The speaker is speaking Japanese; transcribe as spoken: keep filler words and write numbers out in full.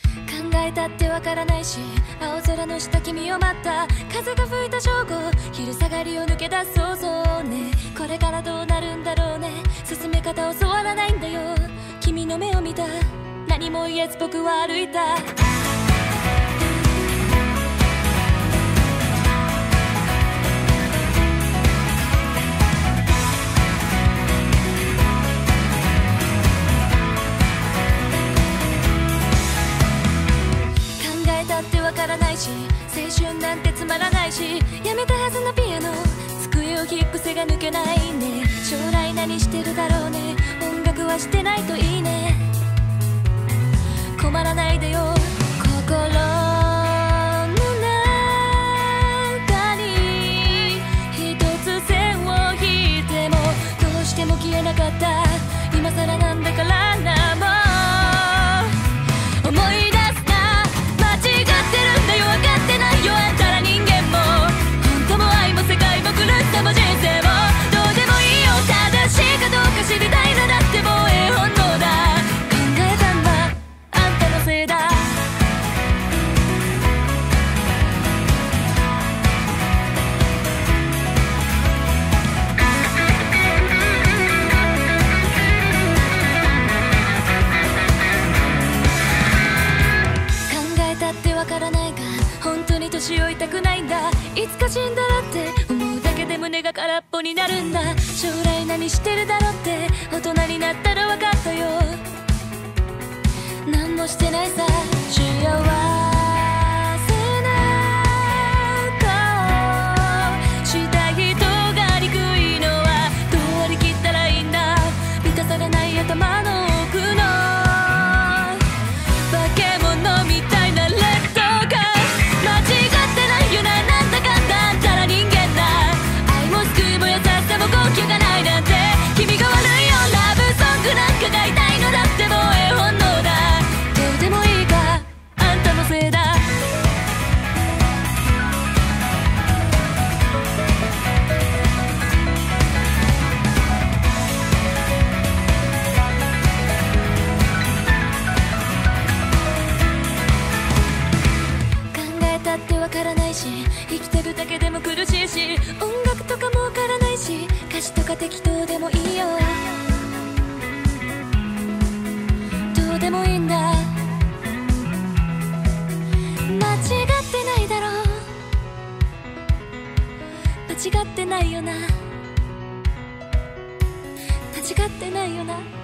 考えたってわからないし、青空の下君を待った。風が吹いた正午、昼下がりを抜け出す想像ね。これからどうなるんだろうね。進め方教わらないんだよ。君の目を見た、何も言えず僕は歩いた。わからないし、青春なんてつまらないし、やめたはずのピアノ、机を引く癖が抜けないね。将来何してるだろうね。音楽はしてないといいね。困らないでよ。心の中に一つ線を引いてもどうしても消えなかった。今更なんだからな、もう思い出すな。分かってないよあんたら人間も。本当も愛も世界も狂ったも人生もどうでもいいよ。正しいかどうか知りたいのだってもうええ本能だ。考えたんだあんたのせいだ。考えたってわからないか、本当に年老いたくないんだ。いつか死んだらって思うだけで胸が空っぽになるんだ。将来何してるだろうって大人になったら分かったよ。何もしてないさ。幸せな顔した人が憎いのはどう割り切ったらいいんだ。満たされない頭の奥の化け物みたいな劣等感。間違ってないよな、なんだかんだあんたら人間だ。愛も救いも優しさも根拠がないなんて君が悪いよ。ラブソングなんかが痛いのだってもうええ本能だ。どうでもいいかあんたのせいだ。わからないし、生きてるだけでも苦しいし、音楽とかもわからないし、歌詞とか適当でもいいよ。どうでもいいんだ。間違ってないだろう。間違ってないよな。間違ってないよな。